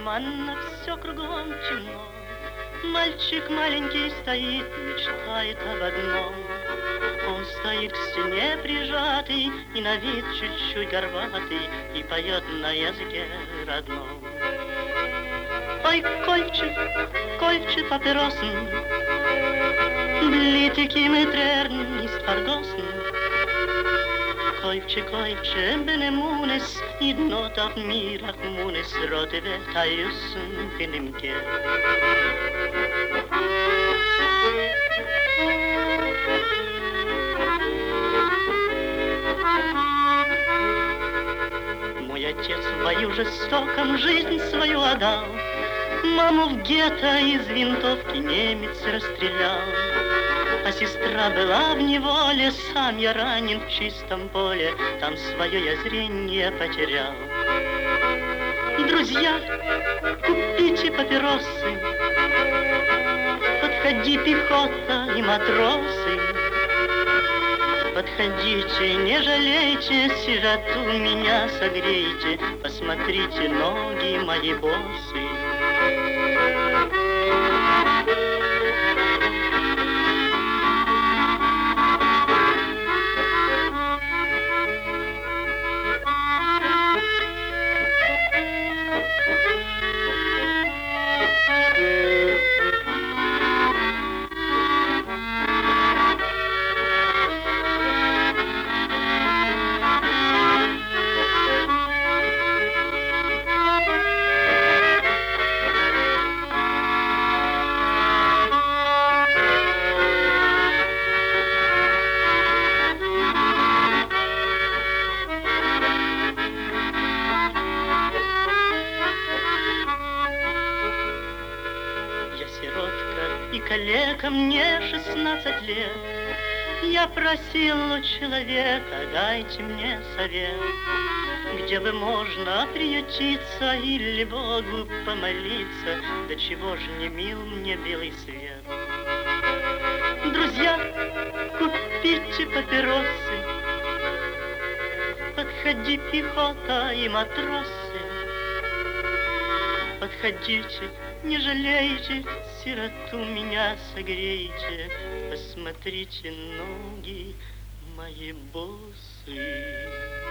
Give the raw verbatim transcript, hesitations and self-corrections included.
Туманно все кругом темно. Мальчик маленький стоит, мечтает об одном. Он стоит к стене прижатый и на вид чуть-чуть горбатый и поет на языке родном. Ой, Кольче, Кольче папиросен, блитики мы трерн из фаргосен. Кольче, Кольче, бенемунес, иднот av mirak munes, rotive tajussen finimke. Мой отец в бою жестоком жизнь свою отдал, маму в гетто из винтовки немец расстрелял. А сестра была в неволе, сам я ранен в чистом поле, там свое я зрение потерял. Друзья, купите папиросы, подходи, пехота и матросы. Подходите, не жалейте, сироту меня согрейте, посмотрите, ноги мои босые. И калека, мне шестнадцать лет. Я просил у человека, дайте мне совет, где бы можно приютиться или Богу помолиться, до чего ж не мил мне белый свет. Друзья, купите папиросы, подходи, пехота и матросы. Подходите, не жалейте, сироту меня согрейте, посмотрите, ноги мои босые.